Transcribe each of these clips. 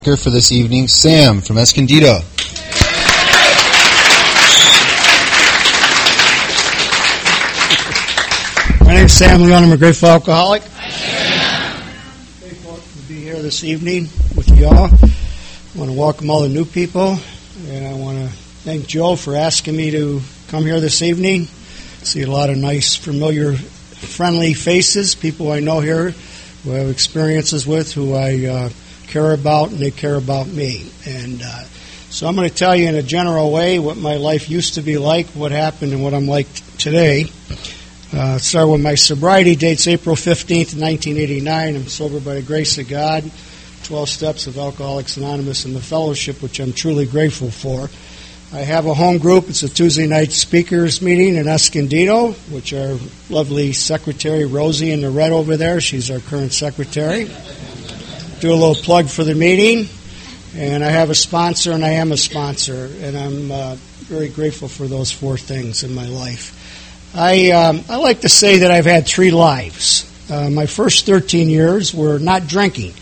Here for this evening, Sam from Escondido. My name is Sam Leon. I'm a grateful alcoholic. Grateful to be here this evening with you all. I want to welcome all the new people, and I want to thank Joe for asking me to come here this evening. See a lot of nice, familiar, friendly faces, people I know here who I have experiences with, who I care about, and they care about me. And so I'm going to tell you in a general way what my life used to be like, what happened, and what I'm like today. Start with my sobriety dates, April 15th, 1989. I'm sober by the grace of God. 12 steps of Alcoholics Anonymous and the fellowship, which I'm truly grateful for. I have a home group. It's a Tuesday night speakers meeting in Escondido, which our lovely secretary, Rosie, in the red over there, she's our current secretary. Do a little plug for the meeting. And I have a sponsor, and I am a sponsor. And I'm very grateful for those four things in my life. I like to say that I've had three lives. My first 13 years were not drinking.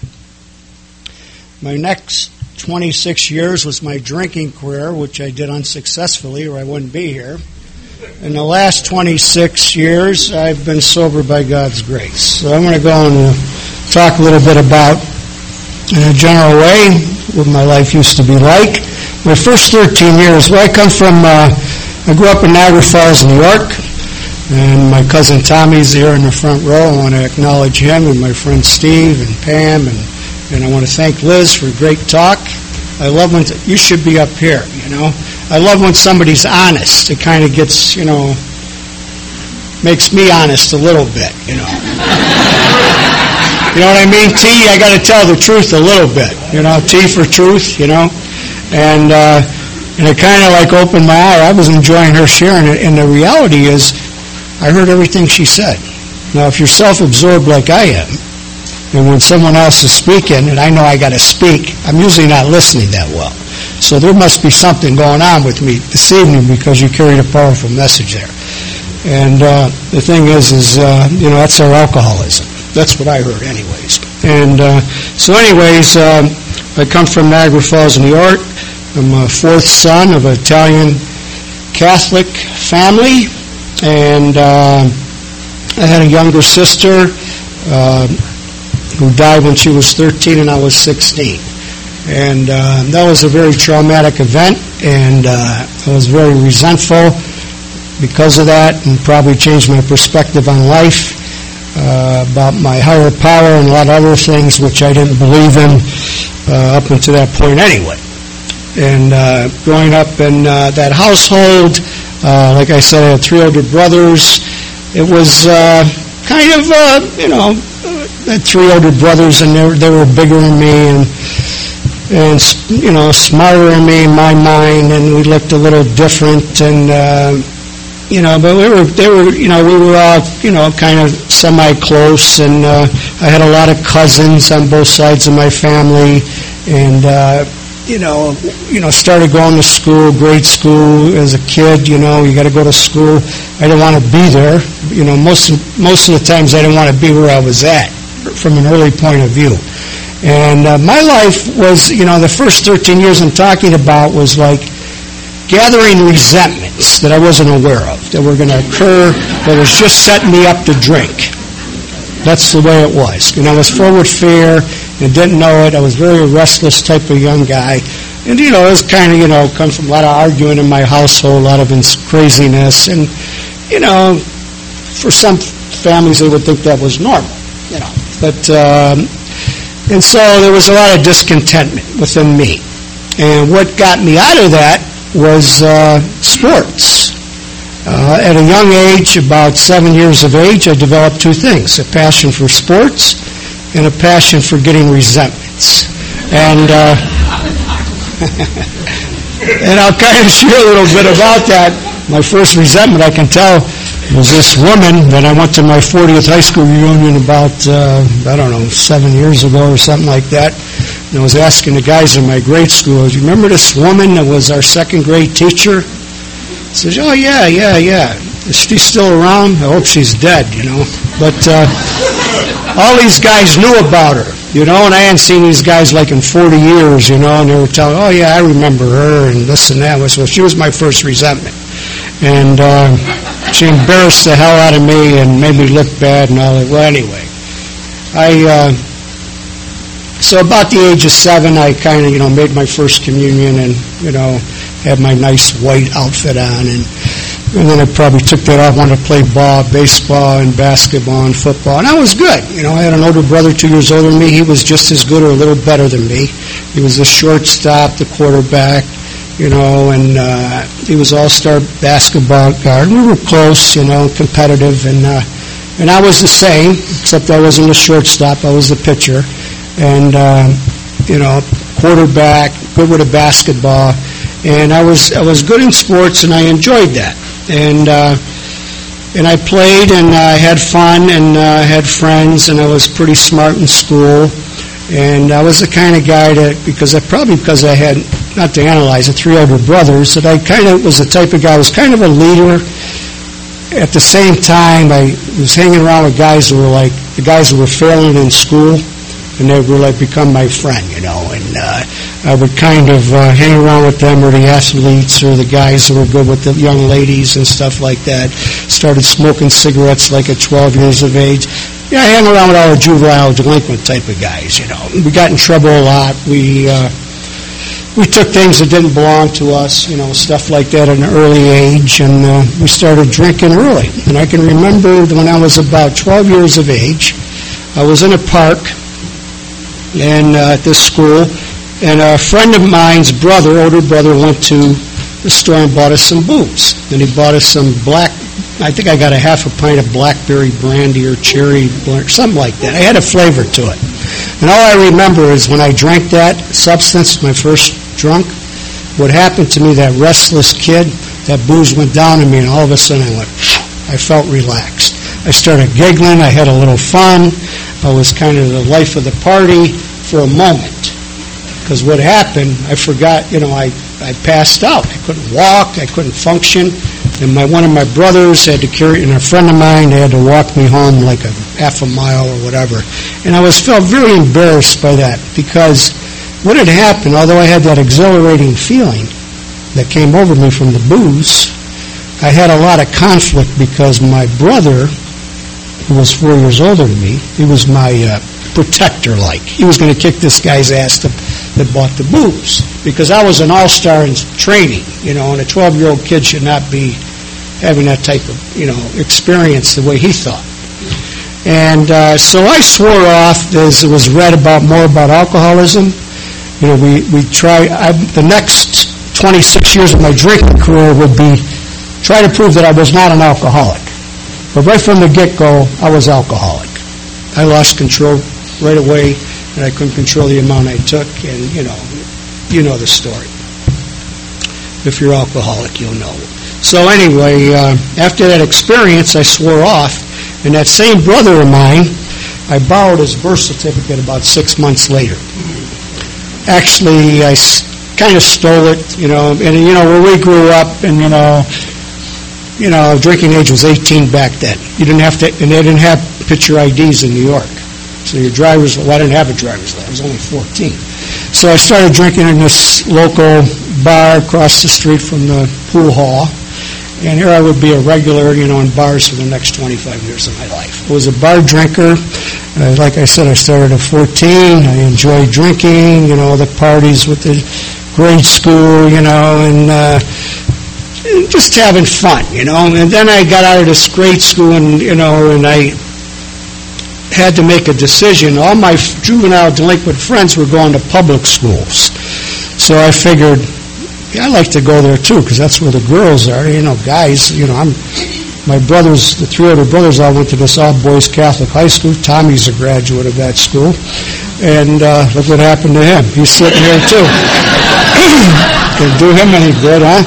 My next 26 years was my drinking career, which I did unsuccessfully, or I wouldn't be here. In the last 26 years, I've been sober by God's grace. So I'm going to go and talk a little bit about, in a general way, what my life used to be like. My first 13 years, well, I come from, I grew up in Niagara Falls, New York, and my cousin Tommy's here in the front row. I want to acknowledge him and my friend Steve and Pam, and I want to thank Liz for a great talk. I love when, you should be up here, you know. I love when somebody's honest. It kind of gets, you know, makes me honest a little bit, you know. You know what I mean? T, I got to tell the truth a little bit, you know. T for truth, you know. And it kind of like opened my eye. I was enjoying her sharing it, and the reality is, I heard everything she said. Now, if you're self-absorbed like I am, and when someone else is speaking, and I know I got to speak, I'm usually not listening that well. So there must be something going on with me this evening because you carried a powerful message there. And the thing is, you know, that's our alcoholism. That's what I heard anyways. And so anyways, I come from Niagara Falls, New York. I'm a fourth son of an Italian Catholic family. And I had a younger sister who died when she was 13 and I was 16. And that was a very traumatic event, and I was very resentful because of that, and probably changed my perspective on life, about my higher power and a lot of other things which I didn't believe in up until that point anyway. And growing up in that household, like I said, I had three older brothers. It was kind of, you know, I had three older brothers, and they were bigger than me, and you know, smarter than me in my mind, and we looked a little different, and you know, but we were all, you know, kind of semi-close, and I had a lot of cousins on both sides of my family, and you know, started going to school, grade school as a kid. You know, you got to go to school. I didn't want to be there. You know, most of the times I didn't want to be where I was at from an early point of view. And my life was, you know, the first 13 years I'm talking about was like gathering resentments that I wasn't aware of, that were going to occur, that was just setting me up to drink. That's the way it was. You know, I was forward fair and didn't know it. I was a very restless type of young guy. And, you know, it was kind of, you know, come from a lot of arguing in my household, a lot of craziness. And, you know, for some families, they would think that was normal, you know. But, and so there was a lot of discontentment within me. And what got me out of that was sports. At a young age, about 7 years of age, I developed two things: a passion for sports and a passion for getting resentments. And and I'll kind of share a little bit about that. My first resentment, I can tell, was this woman that I went to my 40th high school reunion about, 7 years ago or something like that. And I was asking the guys in my grade school, do you remember this woman that was our second grade teacher? I said, oh, yeah. Is she still around? I hope she's dead, you know. But all these guys knew about her, and I hadn't seen these guys like in 40 years, and they were telling, oh yeah, I remember her, and this and that. So she was my first resentment. And she embarrassed the hell out of me and made me look bad and all that. Well, anyway, so about the age of 7, I kind of, made my first communion and, had my nice white outfit on. And then I probably took that off, wanted to play ball, baseball, and basketball and football. And I was good. I had an older brother, 2 years older than me. He was just as good or a little better than me. He was the shortstop, the quarterback, and he was all-star basketball guard. We were close, competitive. And I was the same, except I wasn't the shortstop. I was the pitcher. And, quarterback, good with a basketball. And I was good in sports, and I enjoyed that. And I played, and I had fun, and I had friends, and I was pretty smart in school. And I was the kind of guy that, because I had, not to analyze it, 3 older brothers, that I kind of was the type of guy, I was kind of a leader. At the same time, I was hanging around with guys who were like, the guys who were failing in school, and they would like become my friend, and I would kind of hang around with them, or the athletes, or the guys who were good with the young ladies and stuff like that. Started smoking cigarettes like at 12 years of age. Yeah, I hang around with all the juvenile delinquent type of guys, We got in trouble a lot. We took things that didn't belong to us, stuff like that at an early age, and we started drinking early. And I can remember when I was about 12 years of age, I was in a park and at this school, and a friend of mine's older brother, went to the store and bought us some booze. And he bought us some I think I got a half a pint of blackberry brandy or cherry, something like that. I had a flavor to it. And all I remember is when I drank that substance, my first drunk, what happened to me, that restless kid, that booze went down on me, and all of a sudden I felt relaxed. I started giggling, I had a little fun, I was kind of the life of the party for a moment. Because what happened, I forgot, I passed out. I couldn't walk, I couldn't function, and one of my brothers had to carry, and a friend of mine had to walk me home like a half a mile or whatever. And I felt very embarrassed by that, because what had happened, although I had that exhilarating feeling that came over me from the booze, I had a lot of conflict because my brother, who was 4 years older than me, he was my protector, like. He was going to kick this guy's ass that bought the booze, because I was an all-star in training, and a 12-year-old kid should not be having that type of, experience the way he thought. And so I swore off, as it was read more about alcoholism. We try, the next 26 years of my drinking career would be try to prove that I was not an alcoholic. But right from the get-go, I was alcoholic. I lost control right away, and I couldn't control the amount I took, and, you know the story. If you're alcoholic, you'll know. So anyway, after that experience, I swore off, and that same brother of mine, I borrowed his birth certificate about 6 months later. Actually, I kind of stole it, and, where we grew up, and, drinking age was 18 back then. You didn't have to, and they didn't have picture IDs in New York. So I didn't have a driver's license. I was only 14. So I started drinking in this local bar across the street from the pool hall. And here I would be a regular, in bars for the next 25 years of my life. I was a bar drinker. Like I said, I started at 14. I enjoyed drinking, the parties with the grade school, and just having fun, And then I got out of this grade school, and I had to make a decision. All my juvenile delinquent friends were going to public schools. So I figured, I'd like to go there too, because that's where the girls are, guys, my brothers, the 3 older brothers, all went to this all-boys Catholic high school. Tommy's a graduate of that school. And look what happened to him. He's sitting there too. Didn't do him any good, huh?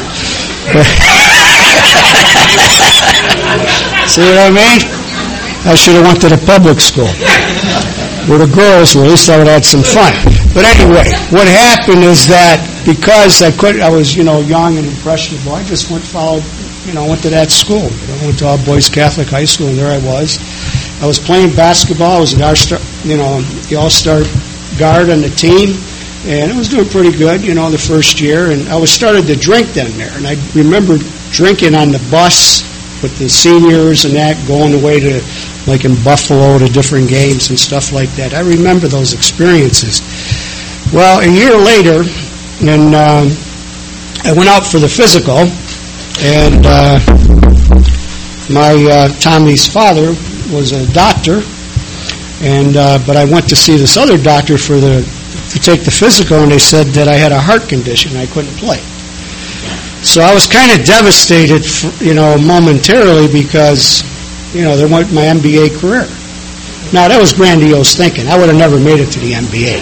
See what I mean? I should have went to the public school where the girls were. At least I would have had some fun. But anyway, what happened is that because I was, young and impressionable, I just went to that school. I went to all boys Catholic high school, and there I was. I was playing basketball. I was the all-star guard on the team, and I was doing pretty good, the first year. And I was started to drink then there, and I remember drinking on the bus with the seniors and that, going away to, like in Buffalo, to different games and stuff like that. I remember those experiences. Well, a year later, and I went out for the physical, and Tommy's father was a doctor, and but I went to see this other doctor to take the physical, and they said that I had a heart condition. I couldn't play. So I was kind of devastated, momentarily, because, there went my NBA career. Now, that was grandiose thinking. I would have never made it to the NBA.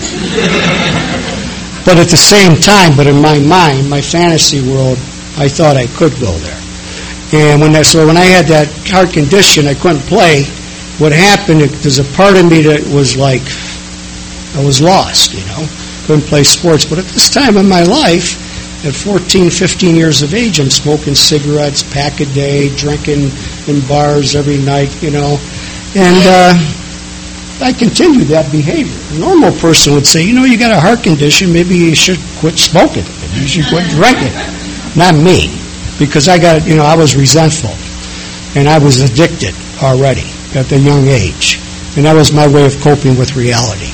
But at the same time, but in my mind, my fantasy world, I thought I could go there. And when I had that heart condition, I couldn't play. What happened, there's a part of me that was like, I was lost, couldn't play sports. But at this time in my life, at 14, 15 years of age, I'm smoking cigarettes, pack a day, drinking in bars every night, and I continued that behavior. A normal person would say, you got a heart condition, maybe you should quit smoking, maybe you should quit drinking. Not me, because I was resentful, and I was addicted already at a young age, and that was my way of coping with reality.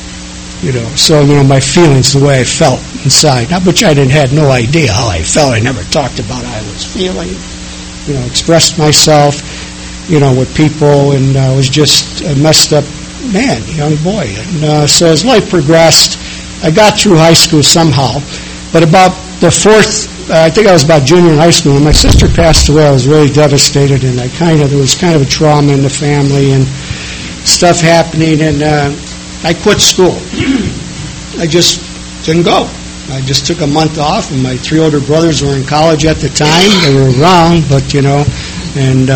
So my feelings, the way I felt inside, which I had no idea how I felt. I never talked about how I was feeling, expressed myself, with people, and I was just a messed up man, young boy. And so as life progressed, I got through high school somehow, but about the fourth, I think I was about junior in high school, when my sister passed away, I was really devastated, and there was kind of a trauma in the family and stuff happening, and I quit school. I just didn't go. I just took a month off, and my 3 older brothers were in college at the time. They were around, but, and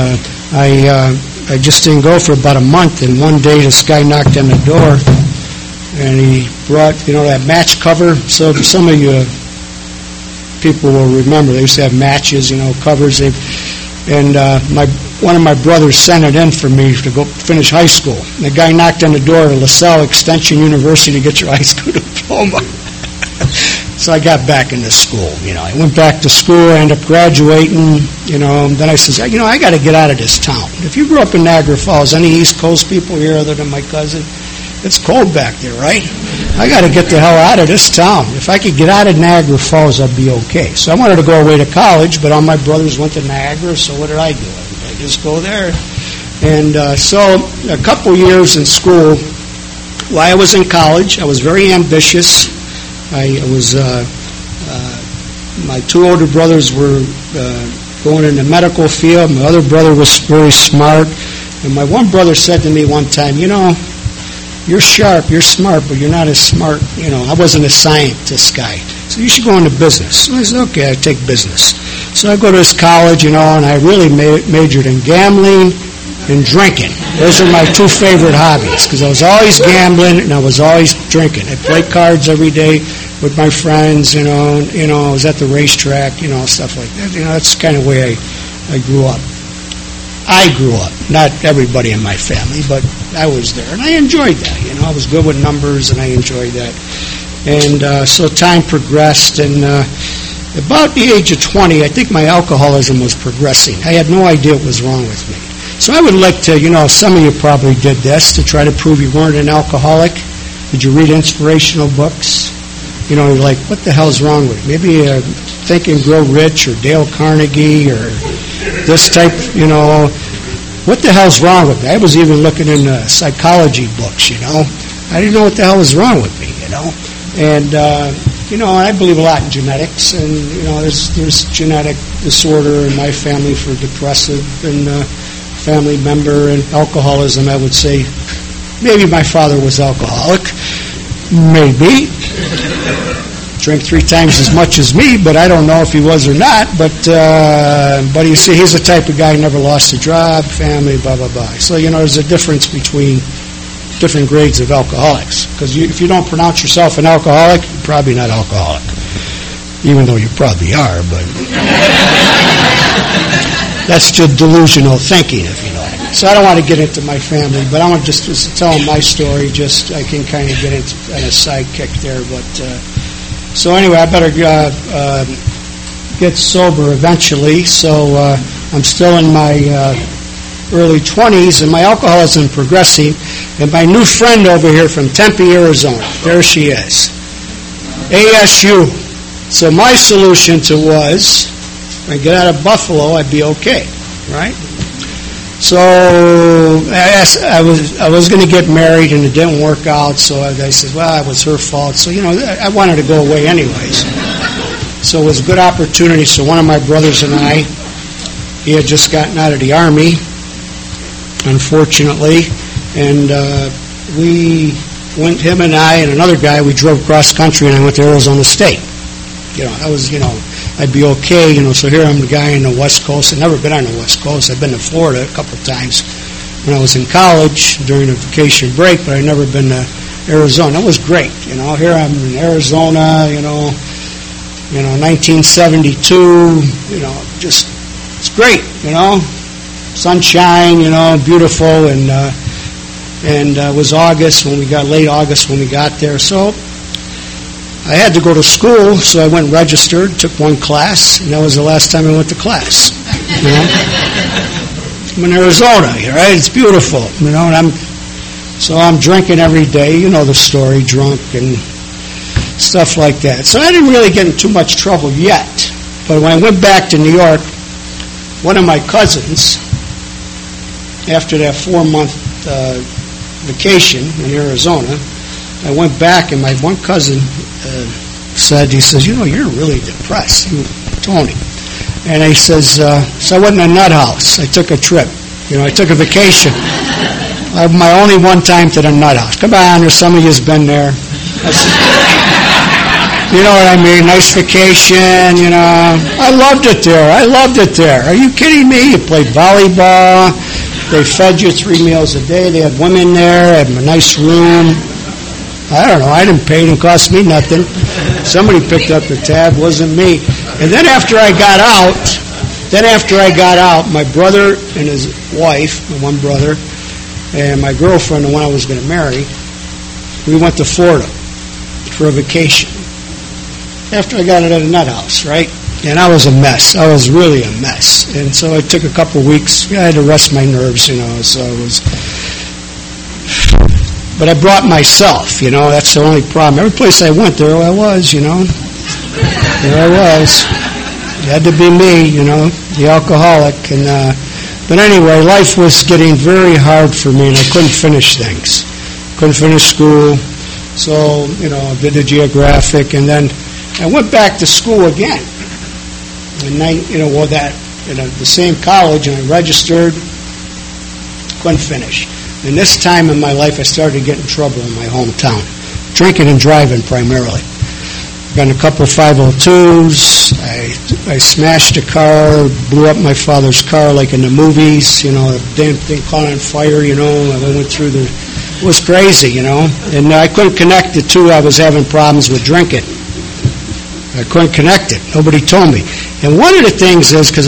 I just didn't go for about a month, and one day this guy knocked on the door, and he brought, that match cover. So some of you people will remember, they used to have matches, covers. And one of my brothers sent it in for me to go finish high school. And the guy knocked on the door at LaSalle Extension University to get your high school diploma. So I got back into school. I went back to school, I ended up graduating, and then I said, I got to get out of this town. If you grew up in Niagara Falls, any East Coast people here other than my cousin, it's cold back there, right? I got to get the hell out of this town. If I could get out of Niagara Falls, I'd be okay. So I wanted to go away to college, but all my brothers went to Niagara, so what did I do? I just go there. And so a couple years in school, while I was in college, I was very ambitious. My 2 older brothers were going in the medical field. My other brother was very smart. And my one brother said to me one time, you're sharp, you're smart, but you're not as smart. I wasn't a scientist guy. So you should go into business. So I said, okay, I take business. So I go to this college, and I really majored in gambling and drinking. Those are my 2 favorite hobbies, because I was always gambling and I was always drinking. I played cards every day with my friends, I was at the racetrack, stuff like that. That's the kind of way I grew up. I grew up, not everybody in my family, but I was there, and I enjoyed that. I was good with numbers, and I enjoyed that. And so time progressed, and about the age of 20, I think my alcoholism was progressing. I had no idea what was wrong with me. So I would like to, some of you probably did this to try to prove you weren't an alcoholic. Did you read inspirational books? You're like, what the hell's wrong with you? Maybe Think and Grow Rich or Dale Carnegie or this type, what the hell's wrong with me? I was even looking in psychology books, I didn't know what the hell was wrong with me, And, I believe a lot in genetics, and, there's genetic disorder in my family for depressive and family member, and alcoholism, I would say. Maybe my father was alcoholic. Maybe. Drank 3 times as much as me, but I don't know if he was or not. But you see, he's the type of guy who never lost a job, family, blah, blah, blah. So, there's a difference between different grades of alcoholics. Because if you don't pronounce yourself an alcoholic, you're probably not alcoholic. Even though you probably are, but that's just delusional thinking, if you know what I mean. So I don't want to get into my family, but I want just to tell my story. Just I can kind of get into a sidekick there. But so anyway, I better get sober eventually. So I'm still in my early 20s, and my alcoholism progressing. And my new friend over here from Tempe, Arizona, there she is, ASU. So my solution was, if I get out of Buffalo, I'd be okay, right? So I was going to get married, and it didn't work out. So I said, well, it was her fault. So I wanted to go away anyways. So it was a good opportunity. So one of my brothers and I, he had just gotten out of the Army, unfortunately, and him and I and another guy, we drove cross country, and I went to Arizona State. I'd be okay, so here I'm the guy on the West Coast. I've never been on the West Coast. I've been to Florida a couple of times when I was in college during a vacation break, but I've never been to Arizona. It was great, Here I'm in Arizona, 1972, just, it's great, sunshine, beautiful, and it was late August when we got there. So I had to go to school, so I went and registered, took one class, and that was the last time I went to class. I'm in Arizona, right? It's beautiful, and I'm drinking every day, the story, drunk and stuff like that. So I didn't really get in too much trouble yet. But when I went back to New York, one of my cousins, after that 4-month vacation in Arizona, I went back, and my one cousin he says, you're really depressed, Tony. And he says, so I went in a nut house. I took a trip. I took a vacation. My only one time to the nut house. Come on, there's some of you's been there. You know what I mean? Nice vacation, I loved it there. Are you kidding me? You played volleyball. They fed you 3 meals a day. They had women there. Had a nice room. I don't know. I didn't pay. It didn't cost me nothing. Somebody picked up the tab. Wasn't me. And then after I got out, my brother and his wife, my one brother, and my girlfriend, the one I was going to marry, we went to Florida for a vacation. After I got it at a nut house, right? And I was a mess. I was really a mess. And so it took a couple of weeks. I had to rest my nerves, so it was... But I brought myself, that's the only problem. Every place I went, there I was, There I was. It had to be me, the alcoholic. But anyway, life was getting very hard for me, and I couldn't finish things. Couldn't finish school. So, I did the geographic, and then I went back to school again. And the same college, and I registered, couldn't finish. And this time in my life, I started to get in trouble in my hometown, drinking and driving primarily. Got in a couple of 502s. I smashed a car, blew up my father's car like in the movies. The damn thing caught on fire. I went through it was crazy. And I couldn't connect the two. I was having problems with drinking. I couldn't connect it. Nobody told me. And one of the things is, because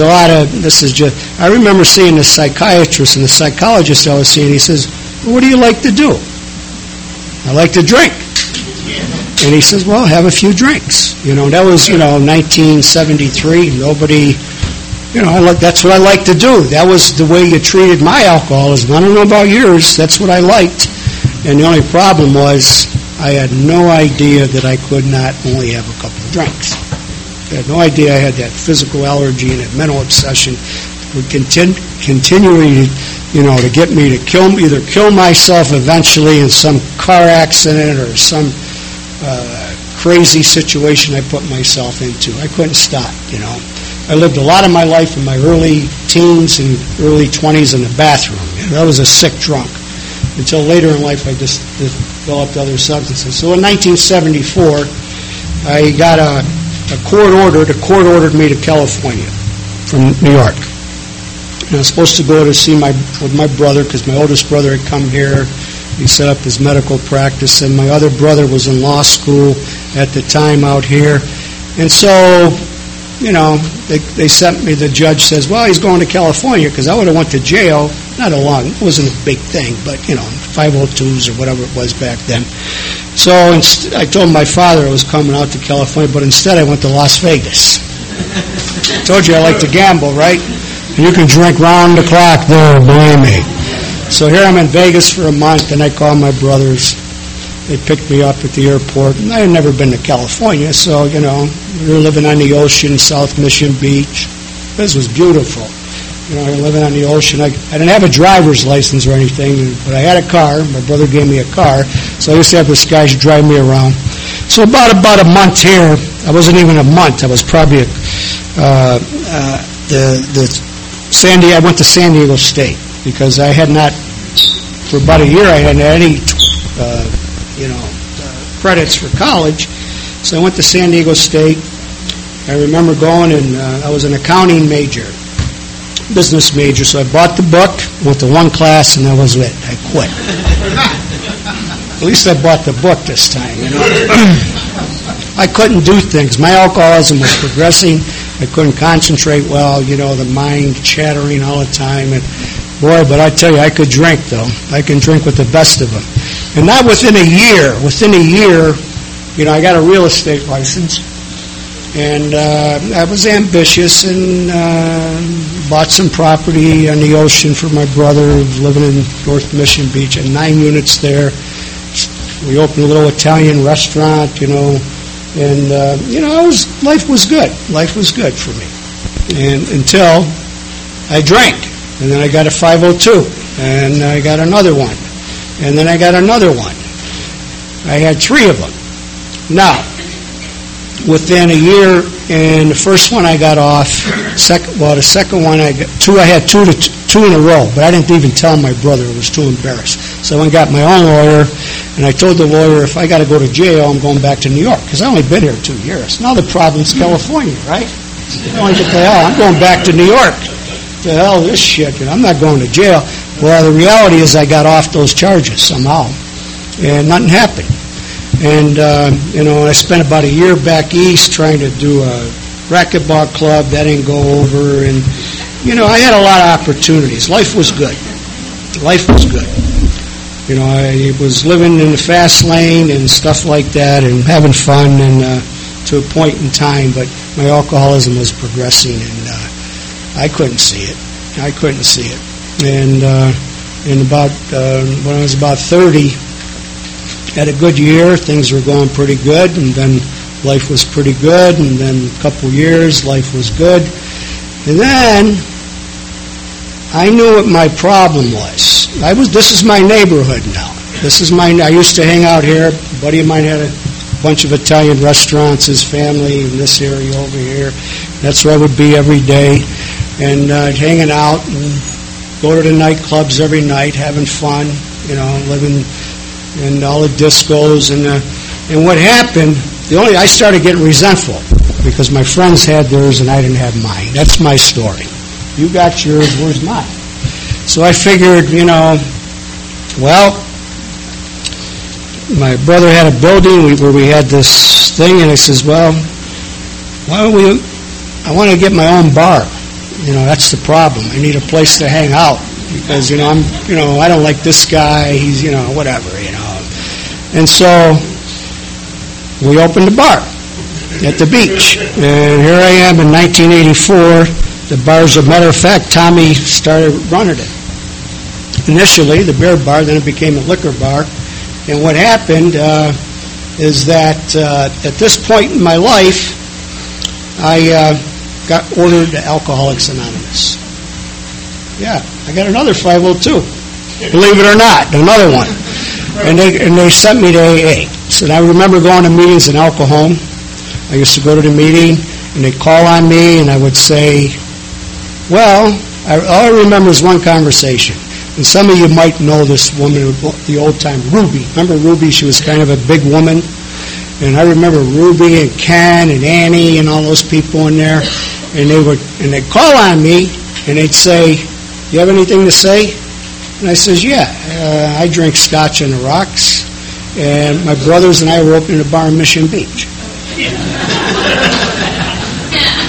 I remember seeing the psychiatrist and the psychologist I was seeing, he says, well, what do you like to do? I like to drink. And he says, well, have a few drinks. That was, 1973. Nobody, that's what I like to do. That was the way you treated my alcoholism. I don't know about yours. That's what I liked. And the only problem was I had no idea that I could not only have a couple of drinks. I had no idea I had that physical allergy and that mental obsession would continually, to get me to either kill myself eventually in some car accident or some crazy situation I put myself into. I couldn't stop, I lived a lot of my life in my early teens and early 20s in the bathroom. I was a sick drunk. Until later in life, I just developed other substances. So in 1974, I got a court order. The court ordered me to California from New York. And I was supposed to go to see with my brother, because my oldest brother had come here. He set up his medical practice, and my other brother was in law school at the time out here. And so they sent me, the judge says, well, he's going to California, because I would have went to jail, not a long, it wasn't a big thing, but, 502s or whatever it was back then. So I told my father I was coming out to California, but instead I went to Las Vegas. I told you I like to gamble, right? And you can drink round the clock there, believe me. So here I'm in Vegas for a month, and I call my brothers. They picked me up at the airport. And I had never been to California, so, we were living on the ocean, South Mission Beach. This was beautiful. Living on the ocean. I didn't have a driver's license or anything, but I had a car. My brother gave me a car, so I used to have this guy drive me around. So about a month here, I wasn't even a month. I was probably I went to San Diego State, because I had not, for about a year, I hadn't had any, credits for college. So I went to San Diego State. I remember going, and I was an accounting major, business major. So I bought the book, went to one class, and that was it. I quit. At least I bought the book this time. I couldn't do things. My alcoholism was progressing. I couldn't concentrate well. The mind chattering all the time, and boy, but I tell you, I could drink, though. I can drink with the best of them. And not within a year. Within a year, I got a real estate license. And I was ambitious and bought some property on the ocean for my brother who was living in North Mission Beach. And 9 units there. We opened a little Italian restaurant, and, life was good. Life was good for me. And until I drank. And then I got a 502, and I got another one, and then I got another one. I had 3 of them. Now, within a year, and the first one I got off, the second one I got 2. I had 2 in a row, but I didn't even tell my brother. I was too embarrassed. So I went and got my own lawyer, and I told the lawyer, if I got to go to jail, I'm going back to New York, because I only been here 2 years. Now the problem's California, right? I don't get the hell. I'm going back to New York. The hell this shit, I'm not going to jail. Well, the reality is I got off those charges somehow, and nothing happened. And, I spent about a year back east trying to do a racquetball club. That didn't go over, and, I had a lot of opportunities. Life was good. Life was good. I was living in the fast lane and stuff like that, and having fun, and to a point in time, but my alcoholism was progressing, and I couldn't see it. And when I was about 30, had a good year. Things were going pretty good, and then life was pretty good, and then a couple years, life was good. And then I knew what my problem was. This is my neighborhood now. I used to hang out here. A buddy of mine had a bunch of Italian restaurants, his family in this area over here. That's where I would be every day. And hanging out and go to the nightclubs every night, having fun, living in all the discos. And what happened, I started getting resentful because my friends had theirs and I didn't have mine. That's my story. You got yours, where's mine? So I figured, my brother had a building where we had this thing, and I says, I want to get my own bar. That's the problem. I need a place to hang out because, I don't like this guy. He's, whatever, And so we opened a bar at the beach. And here I am in 1984. The bar, as a matter of fact, Tommy started running it. Initially, the beer bar, then it became a liquor bar. And what happened is that at this point in my life, I got ordered to Alcoholics Anonymous. Yeah, I got another 502. Believe it or not, another one. And they sent me to AA. So I remember going to meetings in El Cajon. I used to go to the meeting, and they'd call on me, and I would say, all I remember is one conversation. And some of you might know this woman, the old-time Ruby. Remember Ruby? She was kind of a big woman. And I remember Ruby and Ken and Annie and all those people in there. And they'd call on me, and they'd say, you have anything to say? And I says, yeah, I drink scotch on the rocks. And my brothers and I were opening a bar in Mission Beach.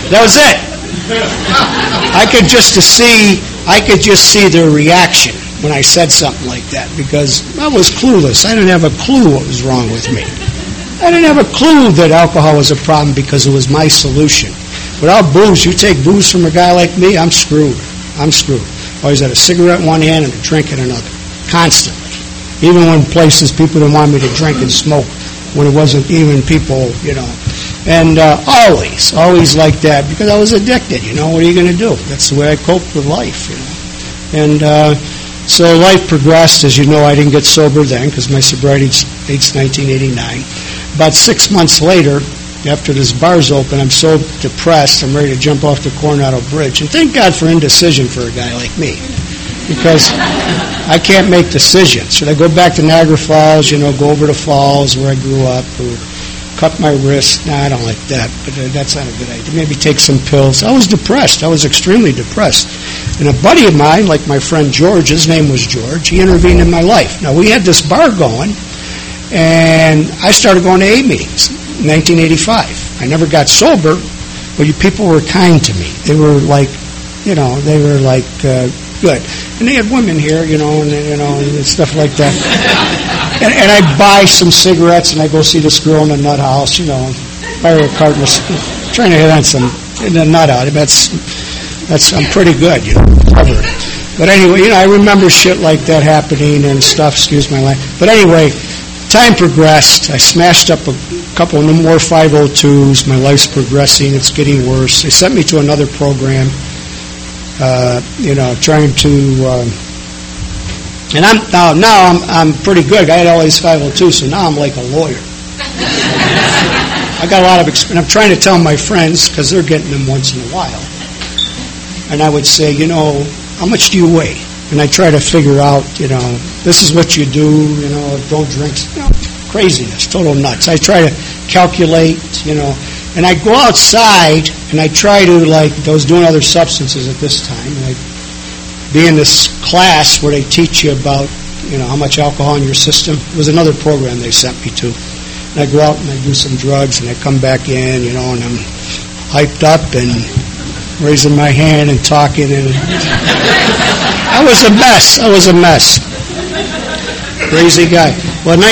That was it. I could just see their reaction when I said something like that, because I was clueless. I didn't have a clue what was wrong with me. I didn't have a clue that alcohol was a problem because it was my solution. Without booze, you take booze from a guy like me, I'm screwed. Always had a cigarette in one hand and a drink in another, constantly. Even when places people didn't want me to drink and smoke, when it wasn't even people, And always like that, because I was addicted, What are you going to do? That's the way I coped with life, And so life progressed. As you know, I didn't get sober then because my sobriety date's 1989. About 6 months later, after this bar's open, I'm so depressed, I'm ready to jump off the Coronado Bridge. And thank God for indecision for a guy like me, because I can't make decisions. Should I go back to Niagara Falls, go over the falls where I grew up, or cut my wrist? Nah, I don't like that, but that's not a good idea. Maybe take some pills. I was depressed. I was extremely depressed. And a buddy of mine, like my friend George, his name was George, he intervened in my life. Now, we had this bar going, and I started going to AA meetings in 1985. I never got sober, but people were kind to me. They were like, good. And they had women here, and stuff like that. And I'd buy some cigarettes, and I'd go see this girl in the nut house, buy her a carton of, trying to hit on some in the nut out. I'm pretty good, cover. But anyway, I remember shit like that happening and stuff. Excuse my language. But anyway, time progressed. I smashed up a couple of more 502s. My life's progressing. It's getting worse. They sent me to another program. Trying to, and I'm pretty good. I had all these 502s, so now I'm like a lawyer. I got a lot of experience. I'm trying to tell my friends, because they're getting them once in a while. And I would say, how much do you weigh? And I try to figure out, this is what you do, don't drink, craziness, total nuts. I try to calculate, and I go outside and I try to, I was doing other substances at this time, and I'd be in this class where they teach you about, how much alcohol in your system. It was another program they sent me to. And I go out and I do some drugs, and I come back in, and I'm hyped up and raising my hand and talking, and I was a mess. Crazy guy. Well, in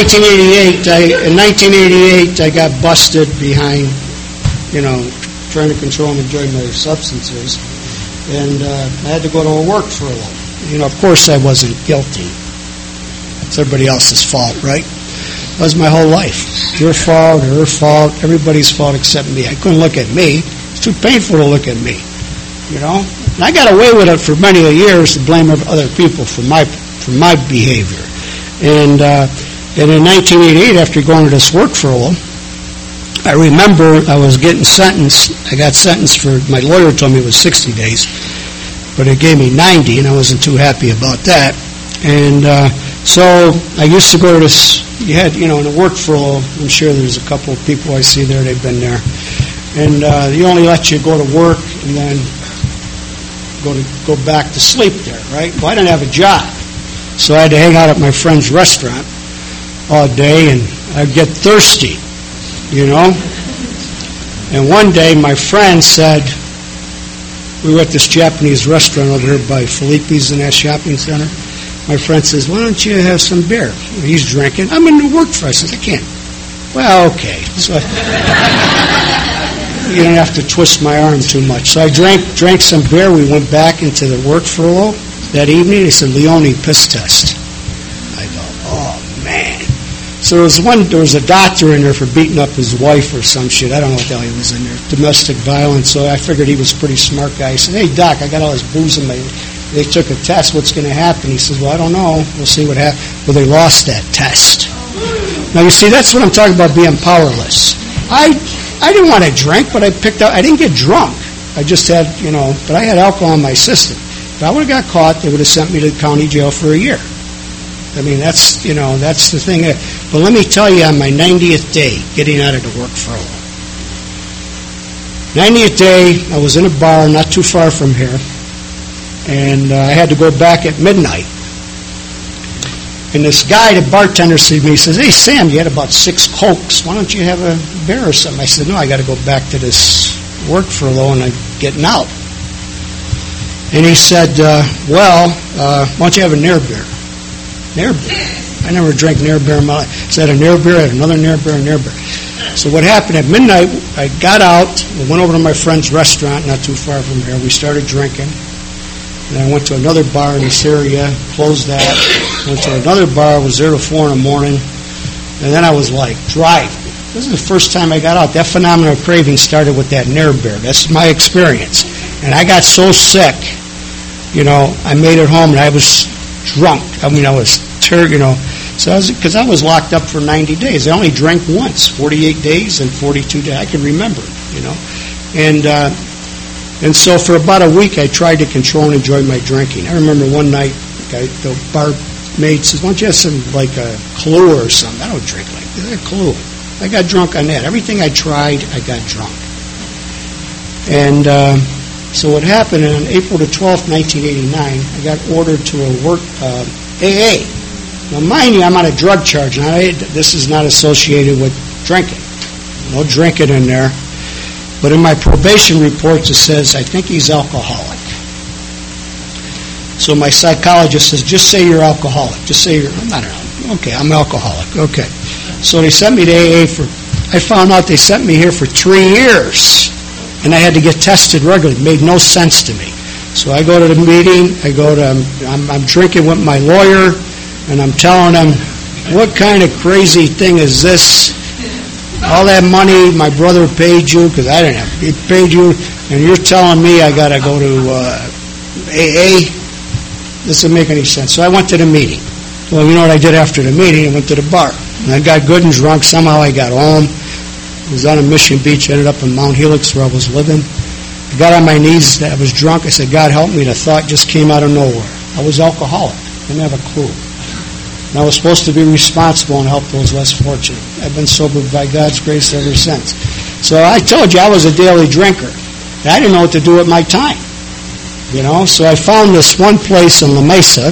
1988, I got busted behind, trying to control and enjoy my substances, and I had to go to work for a while. Of course, I wasn't guilty. It's everybody else's fault, right? That was my whole life. Your fault, her fault, everybody's fault except me. I couldn't look at me. It's too painful to look at me. And I got away with it for many years to blame other people for my behavior. And in 1988, after going to this work for a while, I remember I was getting sentenced. I got sentenced for, my lawyer told me it was 60 days, but it gave me 90, and I wasn't too happy about that. And so I used to go to this, in a work for a while, I'm sure there's a couple of people I see there, they've been there. And they only let you go to work and then go back to sleep there, right? Well, I didn't have a job, so I had to hang out at my friend's restaurant all day, and I'd get thirsty, And one day my friend said, we were at this Japanese restaurant over here by Felipe's in that shopping center. My friend says, why don't you have some beer? He's drinking. I'm in the work for. I said, I can't. Well, okay. So you don't have to twist my arm too much. So I drank some beer. We went back into the work for a while that evening. They said, Leone piss test. I go, oh, man. So there was a doctor in there for beating up his wife or some shit. I don't know what the hell he was in there. Domestic violence. So I figured he was a pretty smart guy. He said, hey, doc, I got all this booze in my... They took a test. What's going to happen? He says, well, I don't know. We'll see what happens. Well, they lost that test. Now, you see, that's what I'm talking about, being powerless. I didn't want to drink, but I didn't get drunk. I just had, but I had alcohol in my system. If I would have got caught, they would have sent me to the county jail for a year. I mean, that's the thing. But let me tell you, on my 90th day, getting out of the work for a while. 90th day, I was in a bar not too far from here, and I had to go back at midnight. And this guy, the bartender, sees me. He says, hey, Sam, you had about 6 Cokes. Why don't you have a beer or something? I said, no, I got to go back to this work furlough and I'm getting out. And he said, why don't you have a Nair beer? Nair beer. I never drank Nair beer in my life. So I had a Nair beer, I had another Nair beer, a Nair beer. So what happened at midnight, I got out, I went over to my friend's restaurant, not too far from here. We started drinking. And I went to another bar in this area, closed that. Went to another bar, was there till 4 in the morning. And then I was like, driving. This is the first time I got out. That phenomenal craving started with that Nair beer. That's my experience. And I got so sick, I made it home and I was drunk. I was terrible, So because I was locked up for 90 days. I only drank once, 48 days and 42 days. I can remember, And so for about a week, I tried to control and enjoy my drinking. I remember one night, the barmaid says, why don't you have some, like a Kahlua or something? I don't drink like that. Kahlua. I got drunk on that. Everything I tried, I got drunk. And so what happened, on April the 12th, 1989, I got ordered to a work AA. Now, mind you, I'm on a drug charge. Now, this is not associated with drinking. No drinking in there. But in my probation reports, it says, I think he's alcoholic. So my psychologist says, just say you're alcoholic. Just say you're, I don't know. Okay, I'm alcoholic. Okay. So they sent me to AA I found out they sent me here for 3 years. And I had to get tested regularly. It made no sense to me. So I go to the meeting, I'm drinking with my lawyer, and I'm telling them, what kind of crazy thing is this? All that money my brother paid you, because I didn't have, he paid you, and you're telling me I got to go to AA? This doesn't make any sense. So I went to the meeting. Well, you know what I did after the meeting? I went to the bar. And I got good and drunk. Somehow I got home. I was on a Mission Beach, ended up in Mount Helix where I was living. I got on my knees. I was drunk. I said, God help me. The thought just came out of nowhere. I was alcoholic. Didn't have a clue. And I was supposed to be responsible and help those less fortunate. I've been sober by God's grace ever since. So I told you I was a daily drinker. And I didn't know what to do with my time. So I found this one place in La Mesa.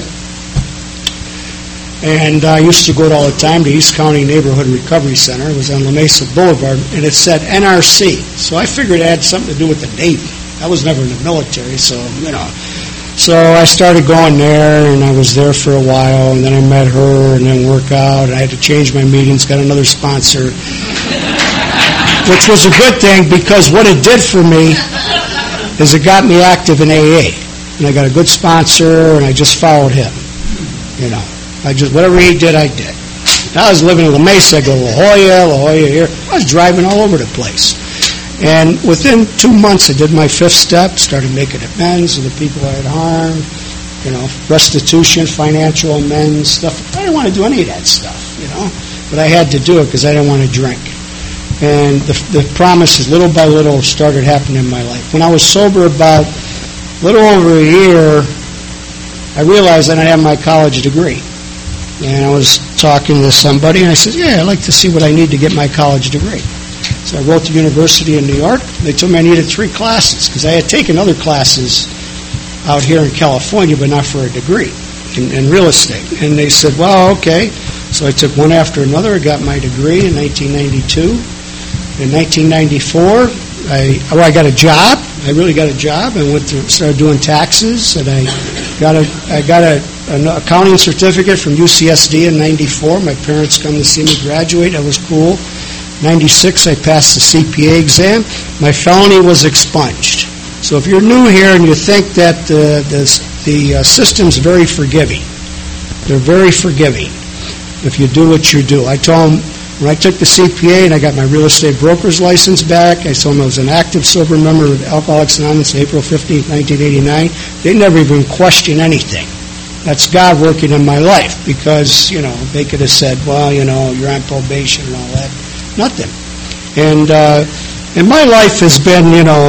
And I used to go to all the time, the East County Neighborhood Recovery Center. It was on La Mesa Boulevard, and it said NRC. So I figured it had something to do with the Navy. I was never in the military, so. So I started going there, and I was there for a while, and then I met her, and then work out, and I had to change my meetings, got another sponsor, which was a good thing, because what it did for me is it got me active in AA. And I got a good sponsor, and I just followed him, whatever he did, I did. I was living in La Mesa, I go to La Jolla here. I was driving all over the place. And within 2 months, I did my 5th step, started making amends to the people I had harmed, restitution, financial amends, stuff. I didn't want to do any of that stuff, but I had to do it because I didn't want to drink. And the promises, little by little, started happening in my life. When I was sober about a little over a year, I realized that I had my college degree. And I was talking to somebody, and I said, I'd like to see what I need to get my college degree. So I wrote to the University of New York. They told me I needed 3 classes, because I had taken other classes out here in California, but not for a degree in real estate. And they said, well, okay. So I took one after another. I got my degree in 1992. In 1994, I got a job. I really got a job. I started doing taxes, and I got an accounting certificate from UCSD in 94. My parents come to see me graduate. That was cool. 96, I passed the CPA exam. My felony was expunged. So if you're new here and you think that the system's very forgiving, they're very forgiving if you do what you do. I told them, when I took the CPA and I got my real estate broker's license back, I told them I was an active sober member of Alcoholics Anonymous April 15, 1989. They never even questioned anything. That's God working in my life, because, they could have said, well, you're on probation and all that. Nothing. And my life has been,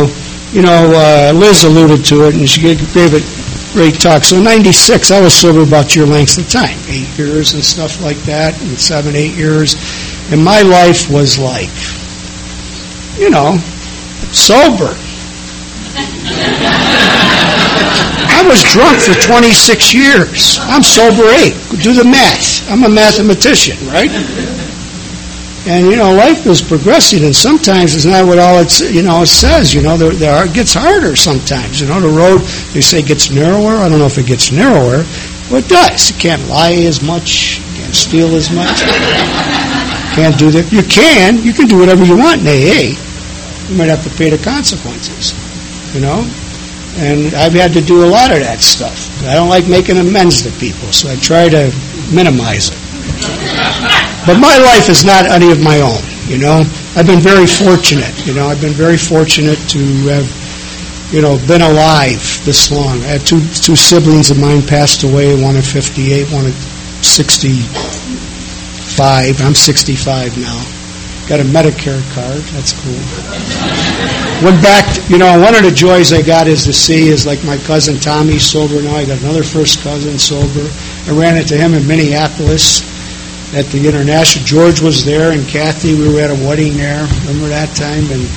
Liz alluded to it, and she gave a great talk. So in 96, I was sober about your length of time, 8 years and stuff like that, and 7, 8 years. And my life was like, sober. I was drunk for 26 years. I'm sober 8. Do the math. I'm a mathematician, right? And, life is progressing, and sometimes it's not what all it says. It gets harder sometimes. The road, they say, gets narrower. I don't know if it gets narrower. Well, it does. You can't lie as much. You can't steal as much. Can't do that. You can do whatever you want in AA. You might have to pay the consequences, And I've had to do a lot of that stuff. I don't like making amends to people, so I try to minimize it. But my life is not any of my own, I've been very fortunate, I've been very fortunate to have, been alive this long. I have two siblings of mine passed away, one at 58, one at 65. I'm 65 now. Got a Medicare card. That's cool. Went back, one of the joys I got is to see is like my cousin Tommy's sober now. I got another first cousin sober. I ran into him in Minneapolis at the International. George was there and Kathy. We were at a wedding there. Remember that time? And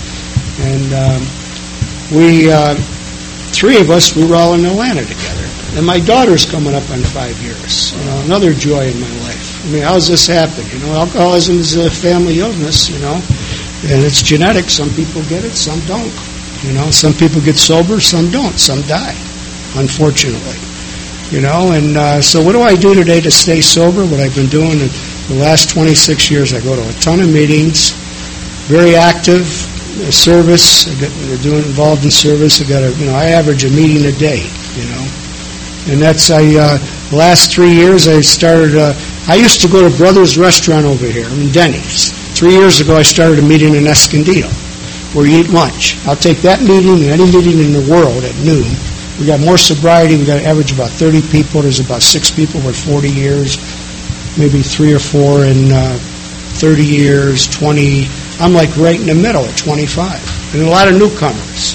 we, three of us, we were all in Atlanta together. And my daughter's coming up on 5 years. Another joy in my life. I mean, how does this happen? Alcoholism is a family illness, and it's genetic. Some people get it, some don't. Some people get sober, some don't. Some die, unfortunately. And so what do I do today to stay sober? What I've been doing the last 26 years, I go to a ton of meetings, very active, service. We're involved in service. I average a meeting a day, And that's, the last 3 years I started, I used to go to Brothers Restaurant over here in Denny's. 3 years ago I started a meeting in Escondido where you eat lunch. I'll take that meeting and any meeting in the world at noon. We got more sobriety. We got average about 30 people. There's about 6 people with 40 years, maybe 3 or 4 in 30 years, 20. I'm like right in the middle at 25. And a lot of newcomers,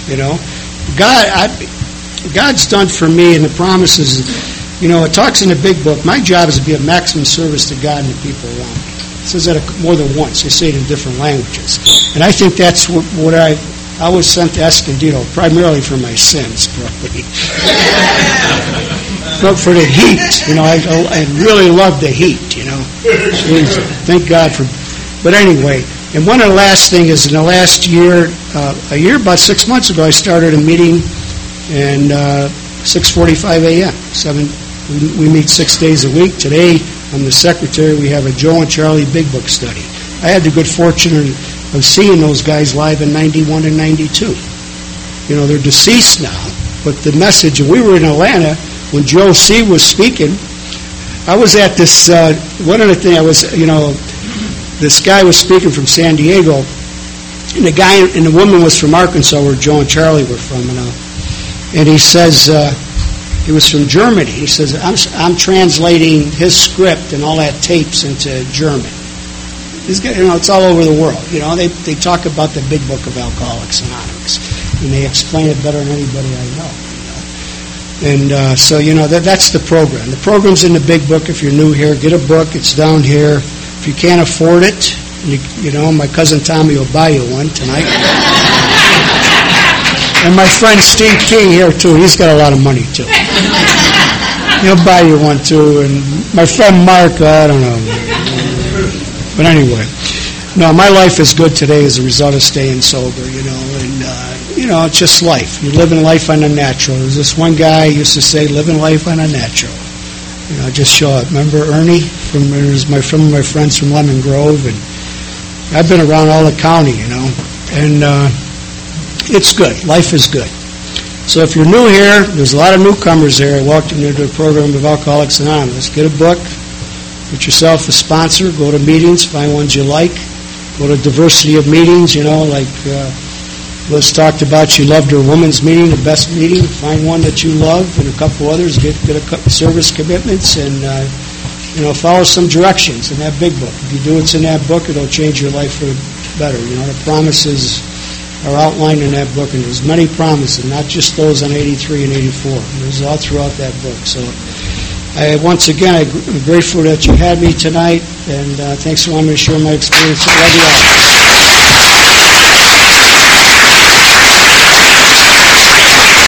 God's done for me, and the promises, it talks in the big book, my job is to be a maximum service to God and the people around me. It says that more than once. They say it in different languages. And I think that's what I was sent to Escondido, primarily for my sins, probably. But for the heat, I really love the heat, Jeez, thank God for. But anyway, and one of the last things is in the last year, about 6 months ago, I started a meeting, and 6:45 a.m. We meet 6 days a week. Today, I'm the secretary. We have a Joe and Charlie Big Book study. I had the good fortune of seeing those guys live in 91 and 92. They're deceased now, but the message, we were in Atlanta when Joe C. was speaking. I was at this, one of the things, this guy was speaking from San Diego, and the woman was from Arkansas, where Joe and Charlie were from, and he says, he was from Germany. He says, I'm translating his script and all that tapes into German. It's all over the world. They talk about the big book of Alcoholics Anonymous, and they explain it better than anybody I know. And so, that's the program. The program's in the big book. If you're new here, get a book. It's down here. If you can't afford it, my cousin Tommy will buy you one tonight. And my friend Steve King here, too. He's got a lot of money, too. He'll buy you one, too. And my friend Mark, I don't know. But anyway, no, my life is good today as a result of staying sober, and, it's just life. You're living life on the natural. There's this one guy used to say, living life on the natural. Just show up. Remember Ernie? Some of my friends from Lemon Grove, and I've been around all the county, and it's good. Life is good. So if you're new here, there's a lot of newcomers there. I walked into the program of Alcoholics Anonymous. Get a book. Get yourself a sponsor. Go to meetings. Find ones you like. Go to diversity of meetings, like Liz talked about. She loved her women's meeting, the best meeting. Find one that you love and a couple others. Get a couple service commitments and, follow some directions in that big book. If you do what's in that book, it'll change your life for the better. The promises are outlined in that book, and there's many promises, not just those on 83 and 84. There's all throughout that book. So once again, I'm grateful that you had me tonight, and thanks for letting me share my experience. I love you all.